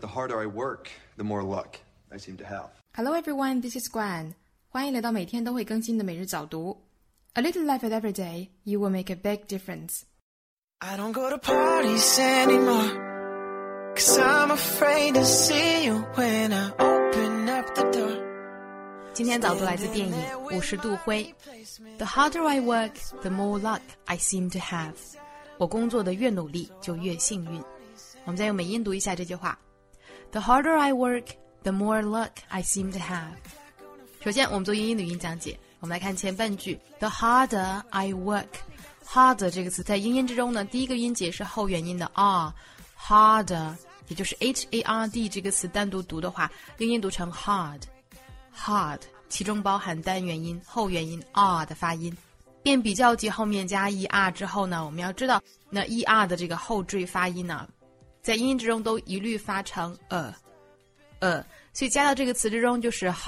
The harder I work, the more luck I seem to have. Hello everyone, this is Guan. 欢迎来到每天都会更新的每日早读。A little effort every day, you will make a big difference. I don't go to parties anymore, 'cause I'm afraid to see you when I open up the door. 今天早读来自电影《50度灰》。The harder I work, the more luck I seem to have. 我工作的越努力，就越幸运。我们再用美音读一下这句话。The harder I work, the more luck I seem to have. 首先，我们做英音的语音讲解。我们来看前半句 The harder I work。Harder 这个词在英音之中呢，第一个音节是后元音的 r，harder 也就是 hard 这个词单独读的话，英音读成 hard，其中包含单元音、后元音 r 的发音。变比较级后面加 er 之后呢，我们要知道那 er 的这个后缀发音呢，在英音之中都一律发成所以加到这个词之中就是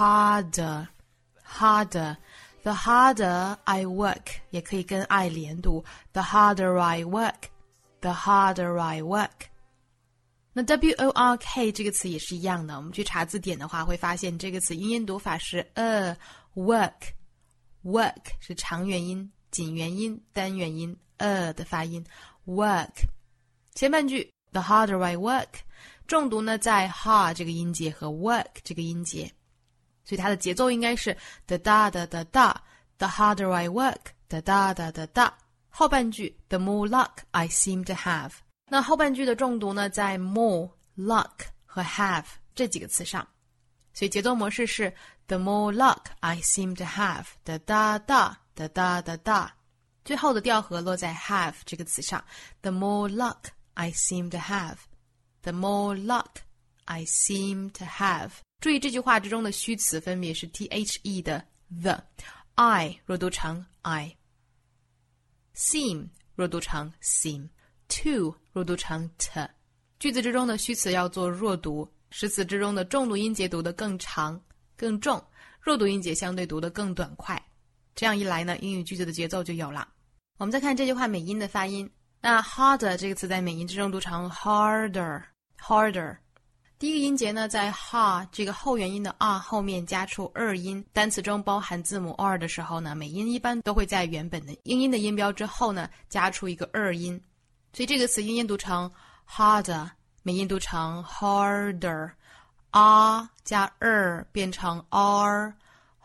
harder。The harder I work 也可以跟 I 连读 The harder I work The harder I work 那 work 这个词也是一样的，我们去查字典的话会发现这个词英音读法是work 是长元音、紧元音、单元音的发音 work 前半句 The harder I work 重读呢在 ha 这个音节和 work 这个音节，所以它的节奏应该是 da da da da da The harder I work da da da da da 后半句 The more luck I seem to have 那后半句的重读呢在 more luck 和 have 这几个词上，所以节奏模式是 The more luck I seem to have da da da da da da da 最后的调和落在 have 这个词上 The more luck I seem to have The more luck I seem to have注意这句话之中的虚词分别是 the 的 the I 弱读成 I seem 弱读成 seem to 弱读成 t 句子之中的虚词要做弱读，实词之中的重读音节读得更长更重，弱读音节相对读得更短快，这样一来呢，英语句子的节奏就有了。我们再看这句话美音的发音，那 harder 这个词在美音之中读成 harder 第一个音节呢在 ha 这个后元音的 r 后面加出二音，单词中包含字母 r 的时候呢，美音一般都会在原本的英音的音标之后呢加出一个二音，所以这个词英音读成 harder 美音读成 harder r 加二变成 r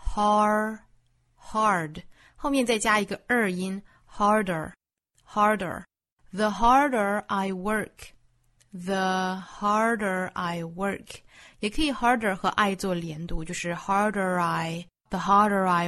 hard 后面再加一个二音 harder The harder I work The harder I work 也可以 harder 和 I 做连读，就是 The harder I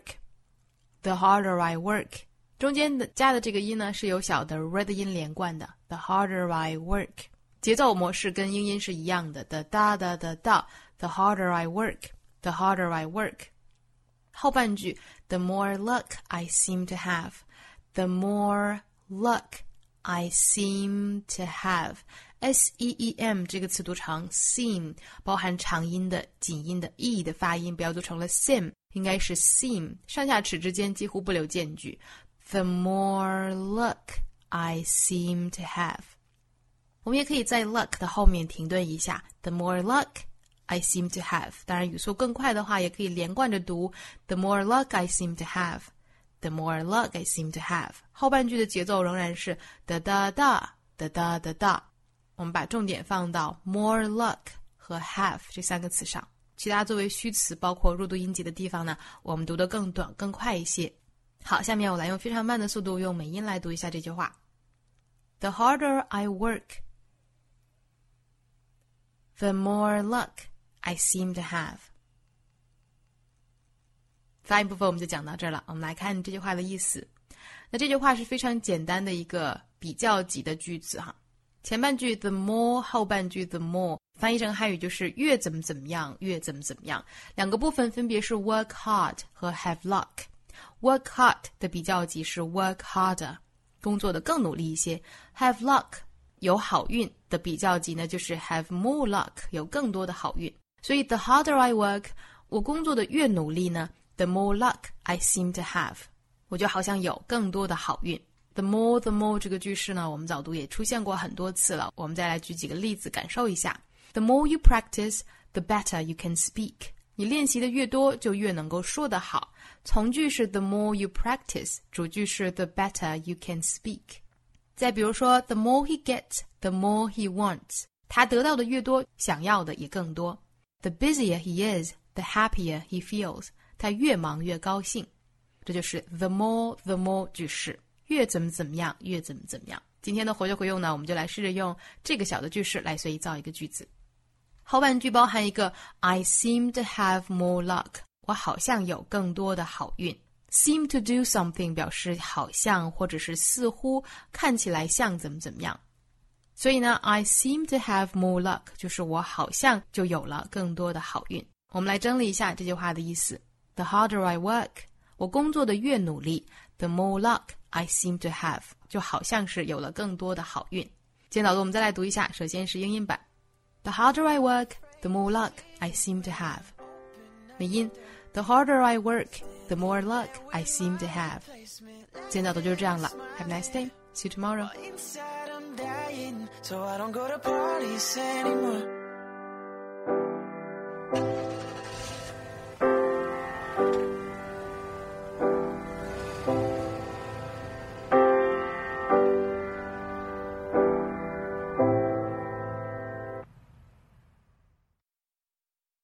work 中间的加的这个音呢是有小的 red 音连贯的 The harder I work 节奏模式跟英音是一样的 The da da da da The harder I work 后半句 The more luck I seem to have The more luck I seem to have seem 这个词读成 seem 包含长音的紧音的 e 的发音，不要读成了 sim 应该是 seem 上下齿之间几乎不留间距 The more luck I seem to have 我们也可以在 luck 的后面停顿一下 The more luck I seem to have 当然语速更快的话也可以连贯着读 The more luck I seem to have The more luck I seem to have 后半句的节奏仍然是 da da da da da da da 我们把重点放到 more luck 和 have 这三个词上，其他作为虚词包括弱读音节的地方呢，我们读得更短更快一些。好，下面我来用非常慢的速度用美音来读一下这句话 The harder I work The more luck I seem to have 发音部分我们就讲到这儿了，我们来看这句话的意思。那这句话是非常简单的一个比较级的句子哈，前半句 the more 后半句 the more 翻译成汉语就是越怎么怎么样越怎么怎么样，两个部分分别是 work hard 和 have luck work hard 的比较级是 work harder 工作的更努力一些， have luck 有好运的比较级呢就是 have more luck 有更多的好运，所以 the harder I work 我工作的越努力呢The more luck I seem to have 我就好像有更多的好运。 The more 这个句式呢我们早读也出现过很多次了，我们再来举几个例子感受一下。 The more you practice, the better you can speak. 你练习的越多，就越能够说得好。从句是 the more you practice， 主句是 the better you can speak。再比如说 the more he gets, the more he wants。 他得到的越多，想要的也更多。The busier he is, the happier he feels。 他越忙越高兴。这就是 the more 句式，越怎么样，越怎么样。今天的活学活用呢，我们就来试着用这个小的句式来随意造一个句子。后半句包含一个 I seem to have more luck， 我好像有更多的好运。Seem to do something 表示好像或者是似乎，看起来像怎么样。所以呢 I seem to have more luck 就是我好像就有了更多的好运。我们来整理一下这句话的意思。 The harder I work， 我工作的越努力， The more luck I seem to have， 就好像是有了更多的好运。今天导读我们再来读一下，首先是英音版。The harder I work, the more luck I seem to have。 美音 The harder I work, the more luck I seem to have。 今天导读就是这样了。 Have a nice day. See you tomorrow. Inside I'm dying, so I don't go to parties anymore.